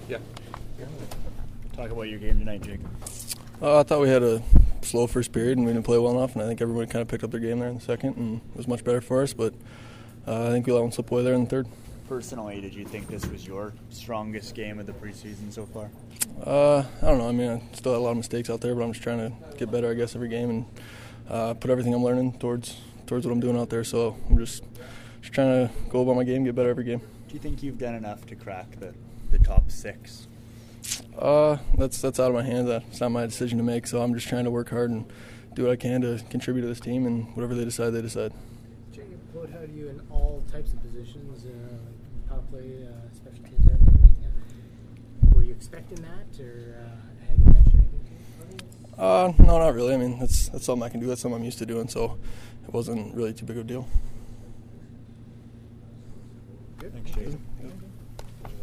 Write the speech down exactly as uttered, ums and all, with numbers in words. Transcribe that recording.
Yeah. Talk about your game tonight, Jake. Uh, I thought we had a slow first period and we didn't play well enough, and I think everybody kind of picked up their game there in the second, and it was much better for us, but uh, I think we let one slip away there in the third. Personally, did you think this was your strongest game of the preseason so far? Uh, I don't know. I mean, I still had a lot of mistakes out there, but I'm just trying to get better, I guess, every game and uh, put everything I'm learning towards towards what I'm doing out there. So I'm just, just trying to go about my game, get better every game. Do you think you've done enough to crack the, the top six? Uh, that's that's out of my hands. It's not my decision to make, so I'm just trying to work hard and do what I can to contribute to this team, and whatever they decide, they decide. Jake, what have you in all types of positions, uh, power play, uh, special teams, everything? Uh, were you expecting that, or uh, had you mentioned anything to you? Uh, no, not really. I mean, that's that's something I can do. That's something I'm used to doing, so it wasn't really too big of a deal. Good. Thanks, Jake. Good.